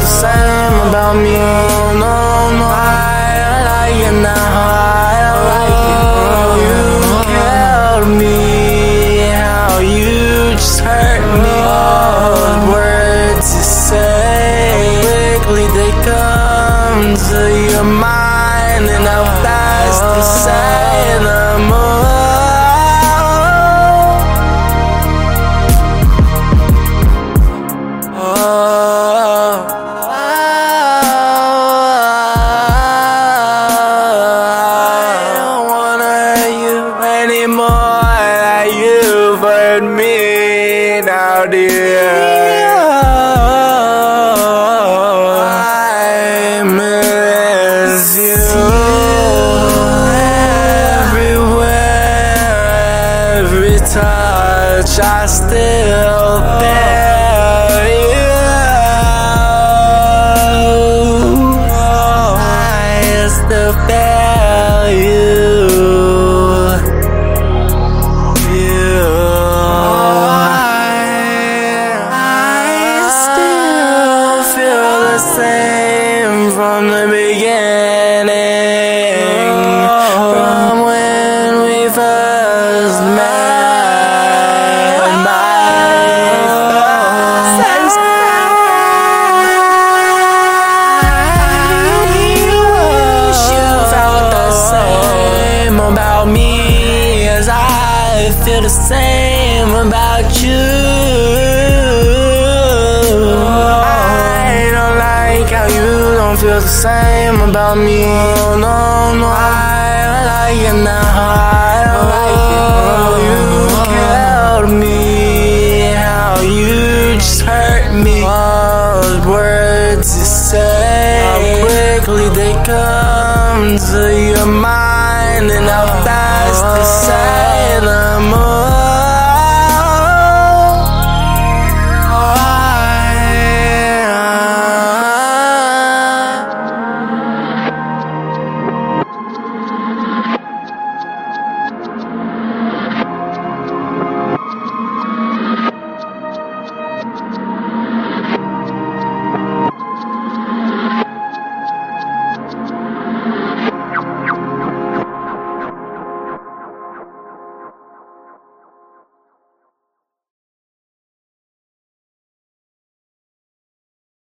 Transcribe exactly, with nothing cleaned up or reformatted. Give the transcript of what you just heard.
the same about me. No, no, I like it now. I like it. You killed me. How you just hurt me. All the words you say, quickly they come to your mind, and how fast you say them all. You've hurt me now, dear. I miss you everywhere, every touch I still bear you. I still bear you. Same from the beginning, from when we first met. You felt the same about me as I feel the same about you. How you don't feel the same about me. No, no, no, I like it now. I like it. You killed me. How you just hurt me. All the words you say, how quickly they come to your mind, and how fast you say them all.